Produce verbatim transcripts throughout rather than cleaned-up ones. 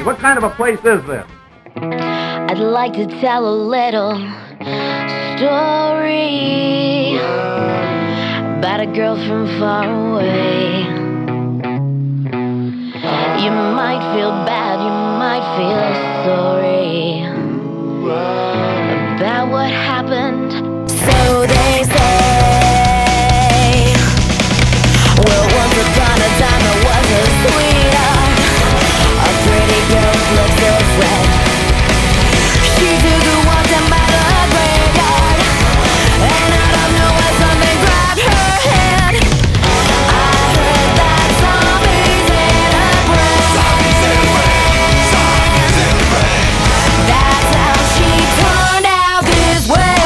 What kind of a place is this? I'd like to tell a little story about a girl from far away. You might feel bad, you might feel sorry about what happened. So they say, well, once upon a time there was a sweetheart, a pretty girl flips her friend. She took a walk down by the graveyard, and out of nowhere something grabbed her hand. I heard that zombies in her brain. Zombies in her brain. Zombies in her brain. That's how she turned out this way.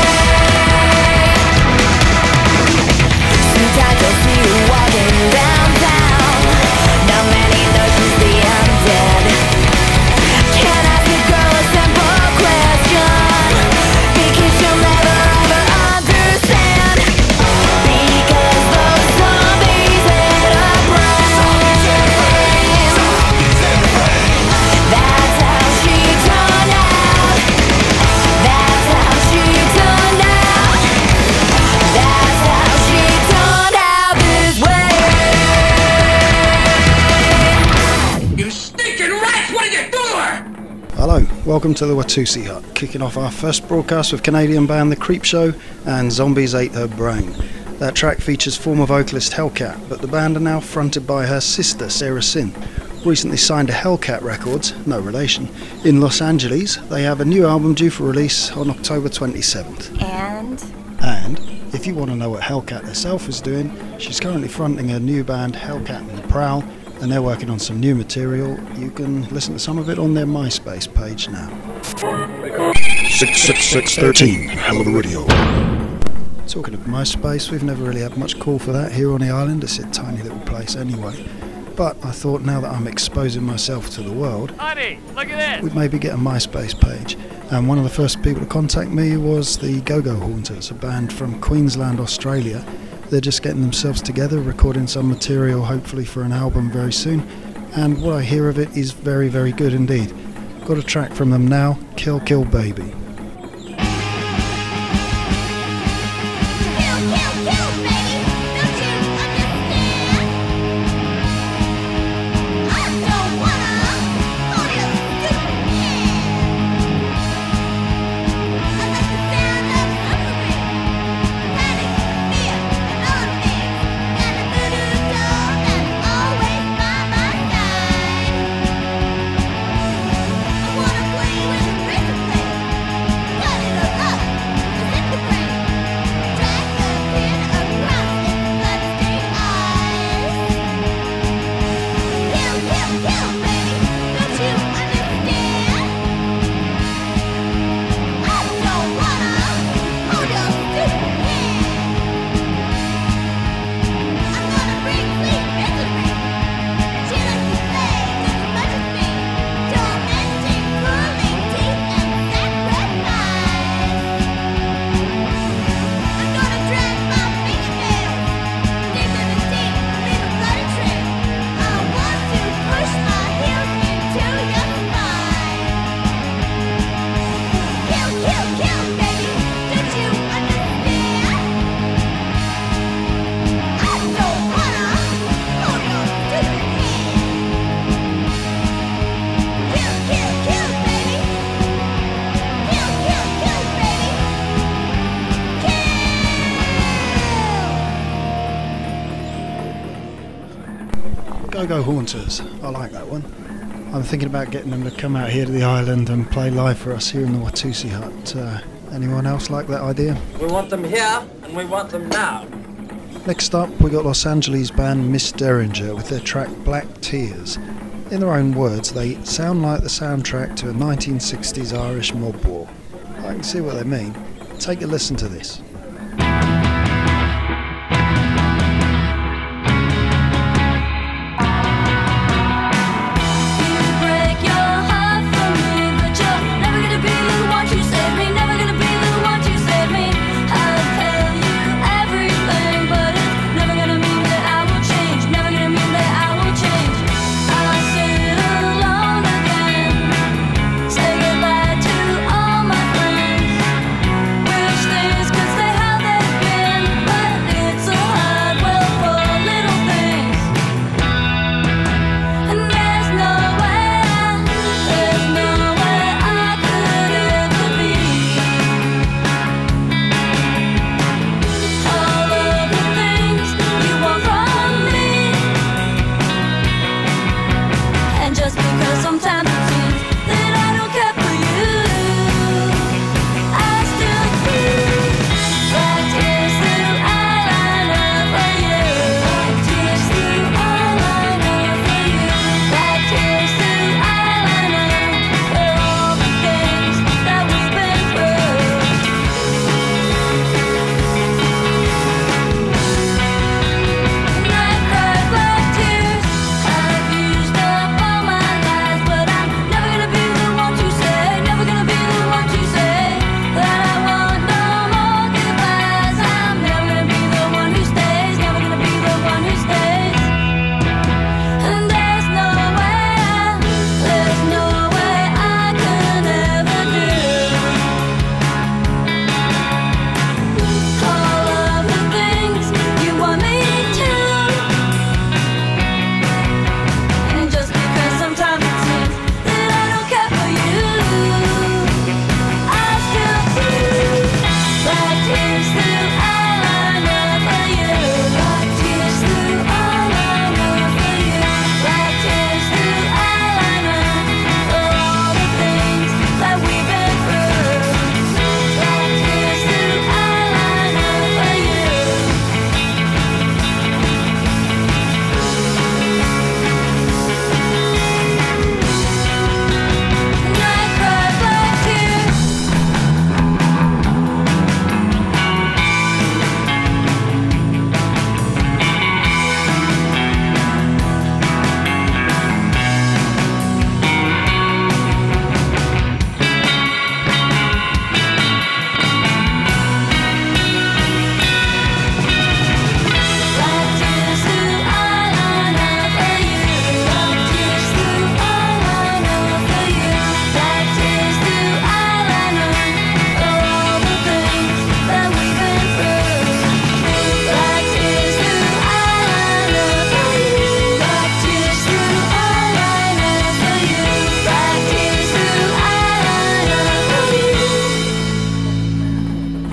Sometimes you'll see her walking downtown. Not many know she's the undead. Can I ask a girl a simple question? Because she'll never ever understand. Because those zombies in her brain. Zombies in her brain. Zombies in her brain. That's how she turned out. That's how she turned out. That's how she turned out this way. You stinking rats! What did you do to her? Hello, welcome to the Watusi Hut, kicking off our first broadcast with Canadian band The Creepshow and Zombies Ate Her Brain. That track features former vocalist Hellcat, but the band are now fronted by her sister Sarah Sin. Recently signed to Hellcat Records, no relation, in Los Angeles. They have a new album due for release on October twenty-seventh. And And if you want to know what Hellcat herself is doing, she's currently fronting her new band Hellcat and the Prowl, and they're working on some new material. You can listen to some of it on their MySpace page now. six six six thirteen, hell of a radio. Talking of MySpace, we've never really had much call for that here on the island. It's a tiny little place anyway. But I thought now that I'm exposing myself to the world, Honey, look at this. we'd maybe get a MySpace page. And one of the first people to contact me was the Go-Go Haunters, a band from Queensland, Australia. They're just getting themselves together, recording some material, hopefully for an album very soon. And what I hear of it is very, very good indeed. Got a track from them now, Kill Kill Baby. Kill, kill, kill, baby. Don't you understand? I don't wanna hold your stupid hand. I like the sound of suffering, panic, fear, and all things. Got a voodoo doll that's always by my side. I wanna play with a razor blade, cut it all up, disintegrate. Drag the pin across its bloodstained eyes. Kill, kill, kill, baby. Don't you understand? I don't wanna hold your stupid hand. I'm gonna bring sweet misery. She likes to play just as much as me, tormenting, pulling teeth and sacrifice. I'm gonna drag my fingernails deep in the deep, leave a bloody trail. I want to push my heels into your spine. Kill, kill, kill, baby. Don't you understand? I don't wanna hold your stupid hand. Kill, kill, kill, baby. Kill, kill, kill, baby. Kill! Go-Go Haunters, I like that one. I'm thinking about getting them to come out here to the island and play live for us here in the Watusi Hut. Uh, anyone else like that idea? We want them here, and we want them now. Next up, we got Los Angeles band Miss Derringer with their track Black Tears. In their own words, they sound like the soundtrack to a nineteen sixties Irish mob war. I can see what they mean. Take a listen to this. Break your heart for me, but you're never gonna be the one to save me. Never gonna be the one to save me. I'll tell you everything, but it's never gonna mean that I will change. Never gonna mean that I will change. I'll sit alone again.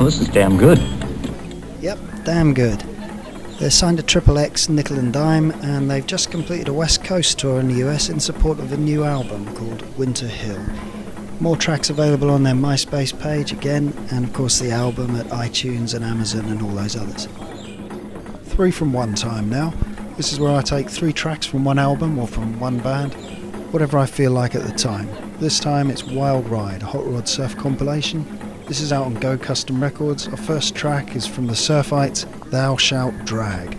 Well, this is damn good. Yep, damn good. They're signed to Triple X, Nickel and Dime, and they've just completed a West Coast tour in the U S in support of a new album called Winter Hill. More tracks available on their MySpace page again, and of course the album at iTunes and Amazon and all those others. Three from one time now. This is where I take three tracks from one album or from one band, whatever I feel like at the time. This time it's Wild Ride, a Hot Rod Surf compilation. This is out on Go Custom Records. Our first track is from the Surfites, Thou Shalt Drag.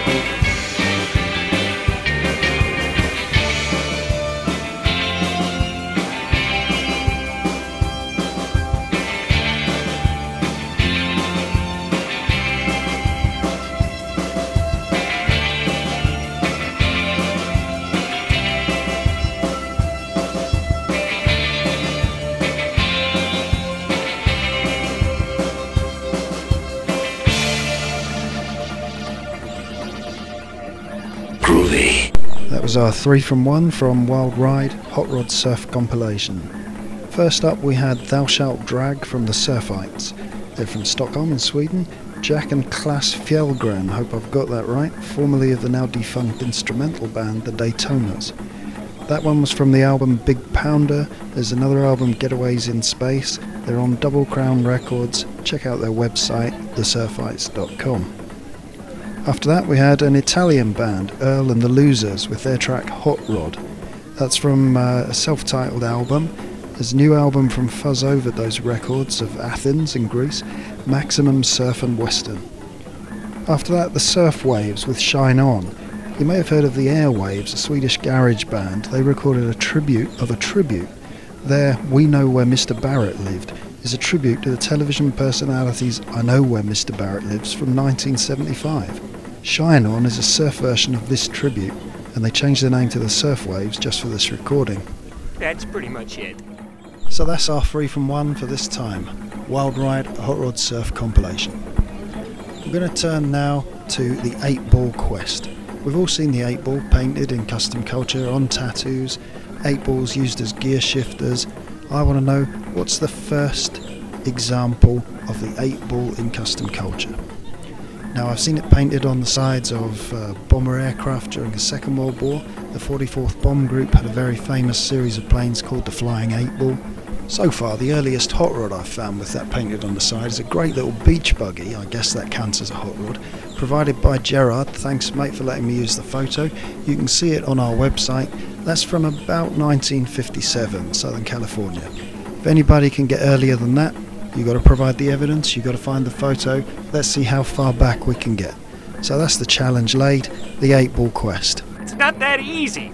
That was our three from one from Wild Ride Hot Rod Surf compilation. First up we had Thou Shalt Drag from the Surfites. They're from Stockholm in Sweden. Jack and Klaas Fjellgren, hope I've got that right, formerly of the now defunct instrumental band The Daytonas. That one was from the album Big Pounder. There's another album, Getaways in Space. They're on Double Crown Records. Check out their website, the surfites dot com. After that we had an Italian band, Earl and the Losers, with their track Hot Rod. That's from uh, a self-titled album. There's a new album from Fuzz Overdose Records of Athens in Greece, Maximum Surf and Western. After that, the Surf Waves with Shine On. You may have heard of the Airwaves, a Swedish garage band. They recorded a tribute of a tribute. Their We Know Where Mister Barrett Lived is a tribute to the television personalities I Know Where Mister Barrett Lives from nineteen seventy-five. Shine On is a surf version of this tribute, and they changed the name to the Surf Waves just for this recording. That's pretty much it. So that's our three from one for this time. Wild Ride, a Hot Rod Surf compilation. We're going to turn now to the eight ball Quest. We've all seen the eight ball painted in custom culture, on tattoos, eight balls used as gear shifters. I want to know, what's the first example of the eight ball in custom culture? Now, I've seen it painted on the sides of uh, bomber aircraft during the Second World War. The forty-fourth Bomb Group had a very famous series of planes called the Flying Eight Ball. So far, the earliest hot rod I've found with that painted on the side is a great little beach buggy, I guess that counts as a hot rod, provided by Gerard. Thanks, mate, for letting me use the photo. You can see it on our website. That's from about nineteen fifty-seven, Southern California. If anybody can get earlier than that, you've got to provide the evidence, you've got to find the photo. Let's see how far back we can get. So that's the challenge laid, the eight ball Quest. It's not that easy.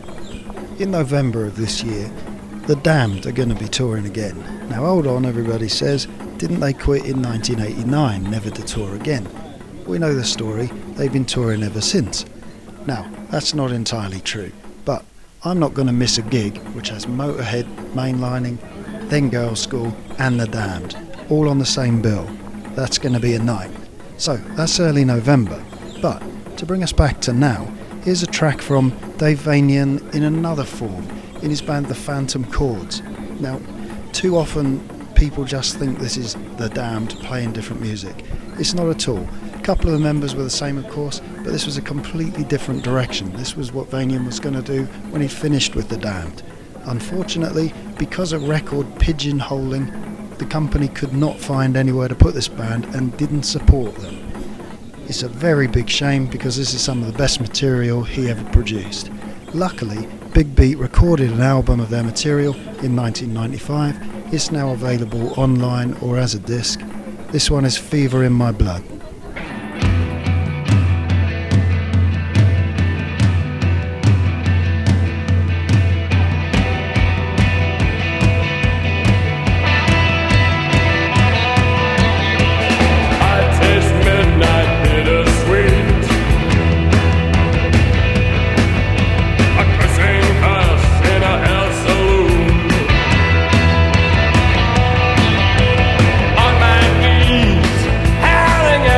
In November of this year, The Damned are going to be touring again. Now hold on, everybody says, didn't they quit in nineteen eighty-nine, never to tour again? We know the story, they've been touring ever since. Now, that's not entirely true, but I'm not going to miss a gig which has Motorhead, Mainlining, Then Girls School and The Damned, all on the same bill. That's going to be a night. So, that's early November, but to bring us back to now, here's a track from Dave Vanian in another form, in his band The Phantom Chords. Now, too often people just think this is The Damned playing different music. It's not at all. A couple of the members were the same, of course, but this was a completely different direction. This was what Vanian was going to do when he finished with The Damned. Unfortunately, because of record pigeonholing, the company could not find anywhere to put this band and didn't support them. It's a very big shame because this is some of the best material he ever produced. Luckily, Big Beat recorded an album of their material in nineteen ninety-five. It's now available online or as a disc. This one is Fever in My Blood. Howling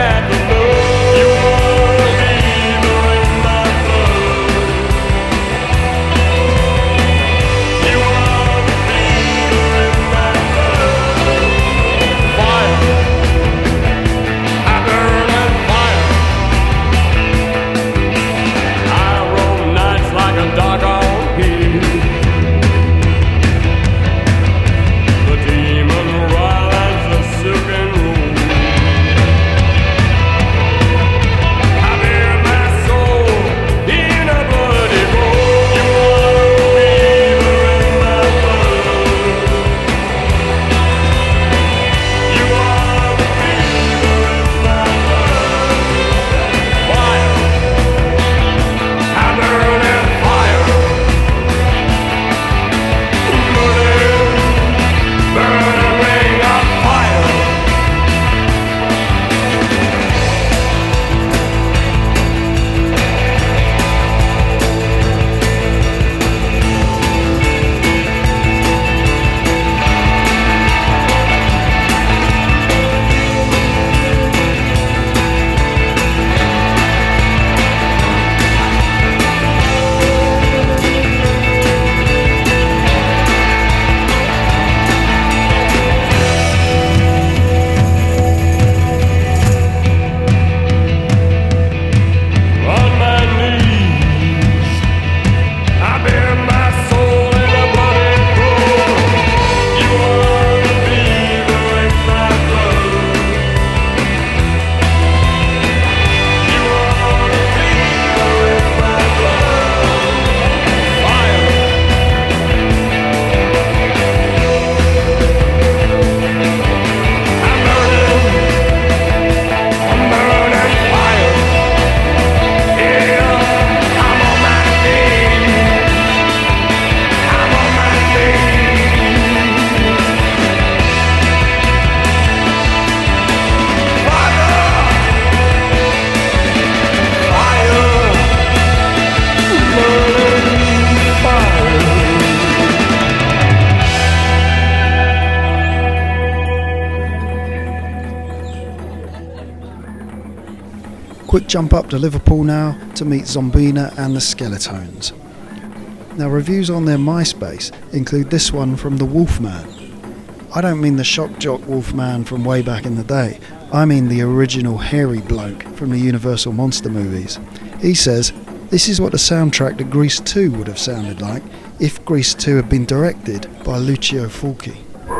Quick jump up to Liverpool now to meet Zombina and the Skeletones. Now reviews on their MySpace include this one from the Wolfman. I don't mean the shock jock Wolfman from way back in the day, I mean the original hairy bloke from the Universal Monster movies. He says, this is what the soundtrack to Grease two would have sounded like if Grease two had been directed by Lucio Fulci.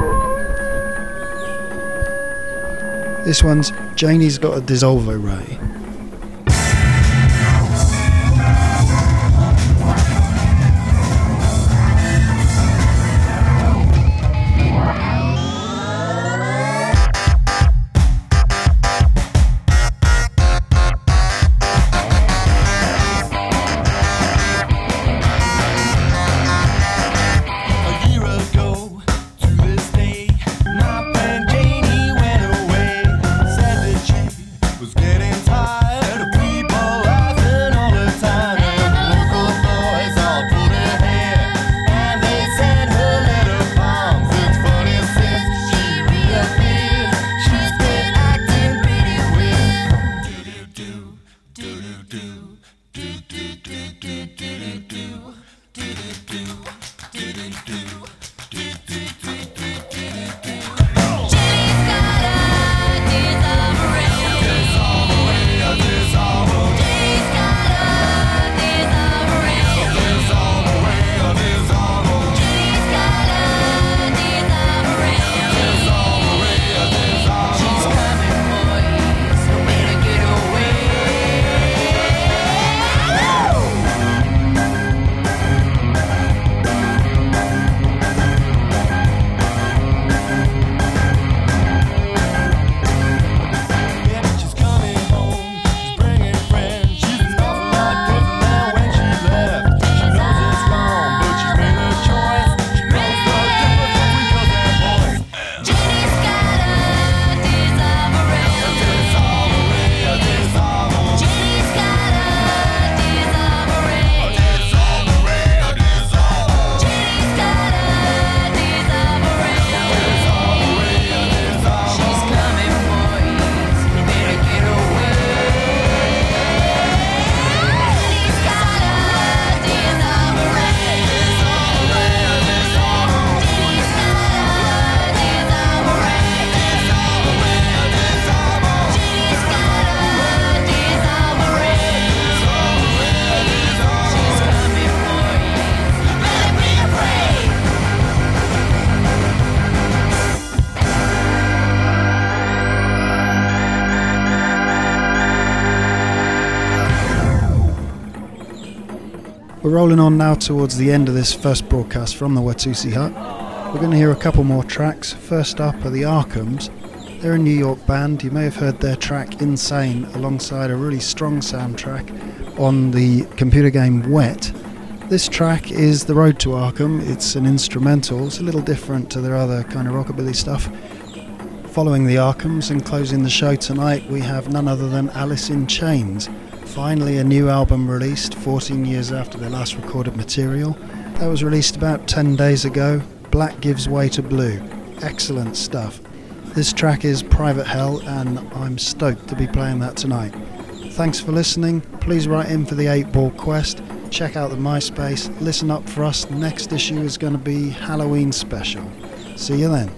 This one's Janie's Got a Dissolvo Ray. We're rolling on now towards the end of this first broadcast from the Watusi Hut. We're going to hear a couple more tracks. First up are the Arkhams. They're a New York band. You may have heard their track Insane alongside a really strong soundtrack on the computer game Wet. This track is The Road to Arkham. It's an instrumental. It's a little different to their other kind of rockabilly stuff. Following the Arkhams and closing the show tonight, we have none other than Alice in Chains. Finally a new album released fourteen years after their last recorded material. That was released about ten days ago. Black Gives Way to Blue. Excellent stuff. This track is Private Hell and I'm stoked to be playing that tonight. Thanks for listening. Please write in for the eight ball Quest. Check out the MySpace. Listen up for us. Next issue is going to be Halloween special. See you then.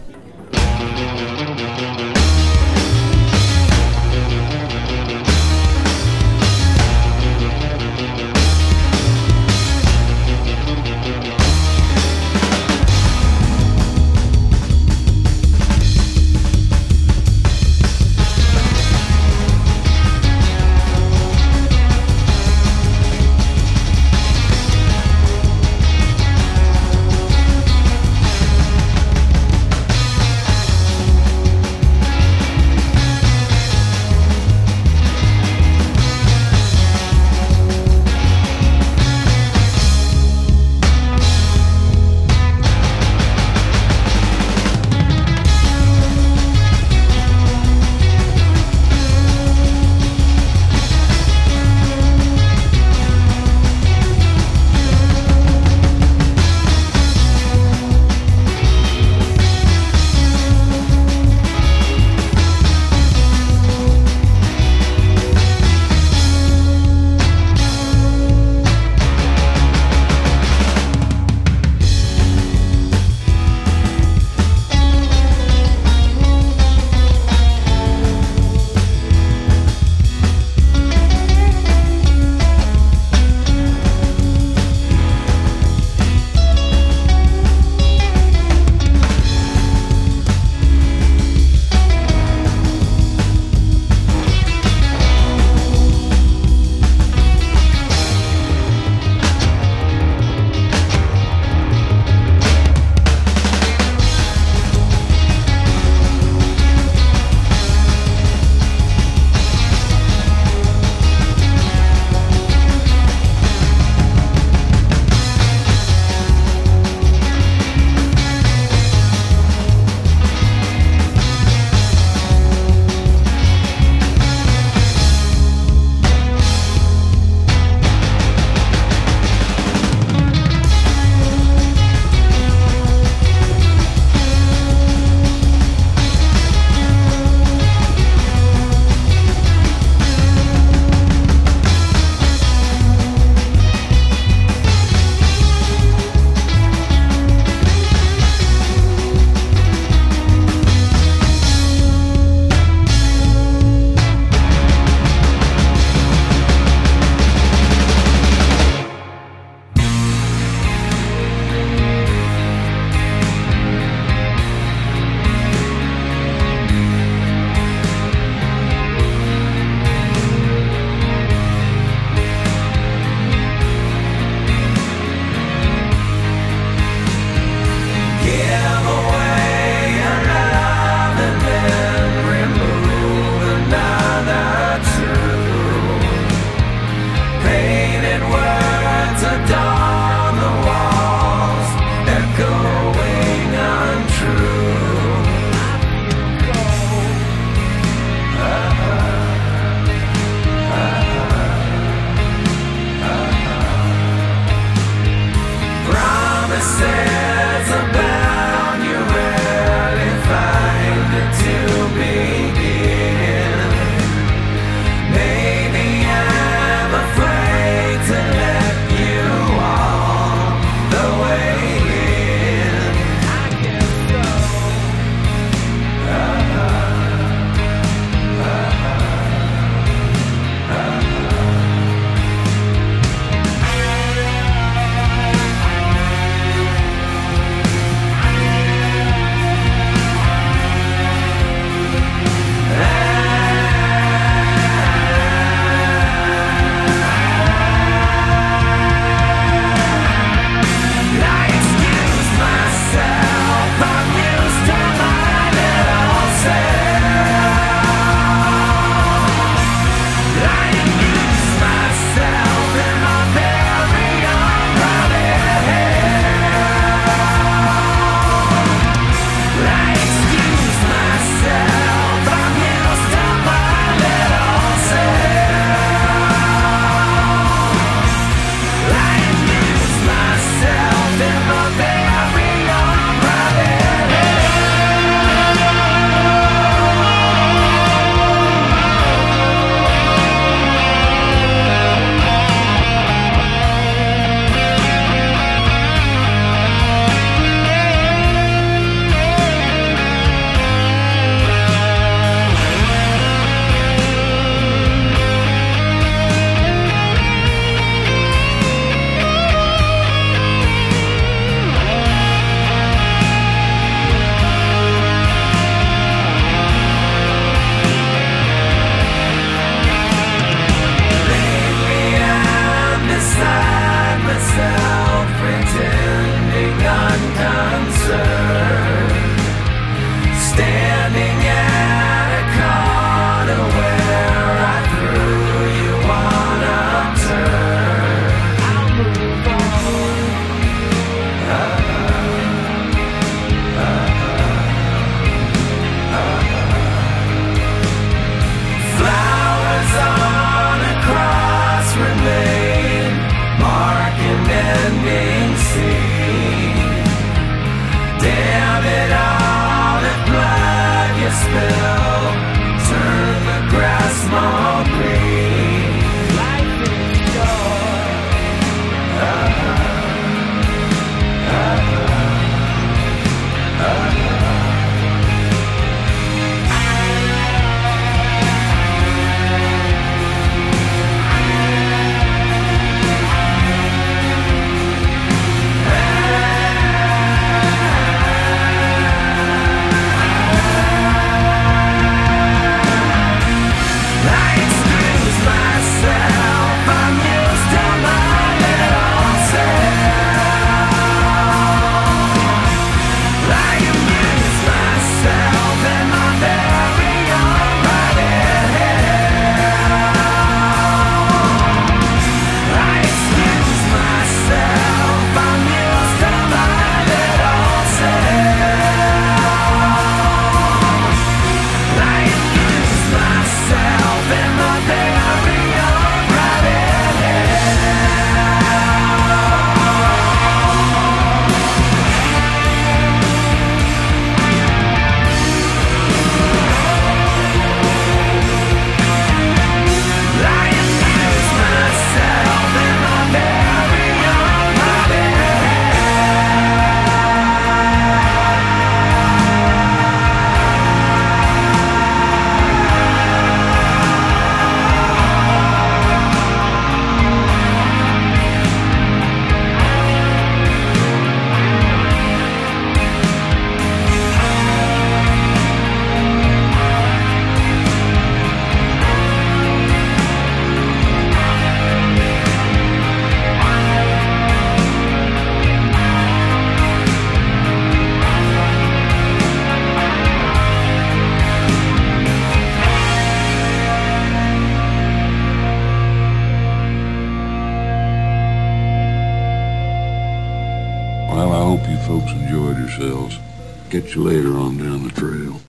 folks enjoyed yourselves. Catch you later on down the trail.